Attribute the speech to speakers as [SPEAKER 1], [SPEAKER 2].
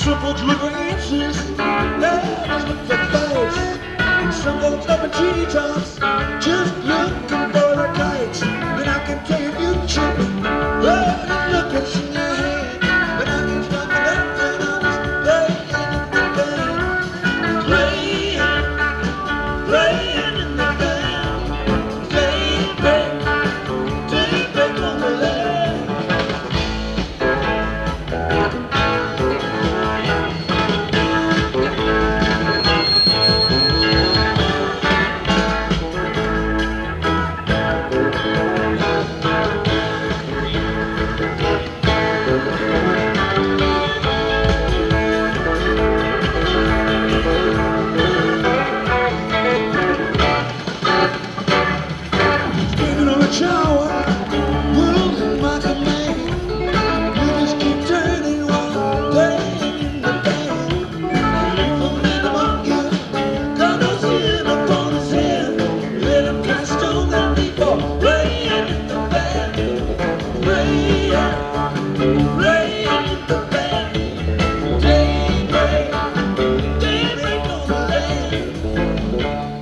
[SPEAKER 1] Some folks look for answers, others look for fights. And some folks up in treetops, just looking for their kites. And I can tell you future, oh, the look that's in your hand. But I can stop it up and I'm just playing in the band. Playing in the band. Take back on the land. Standing on a tower, world in my command. We just keep turning one day in the band. Leave a man among you, God knows him upon his head. Let him cast on the people, playing in the band. Playing in the band. Daybreak on the land.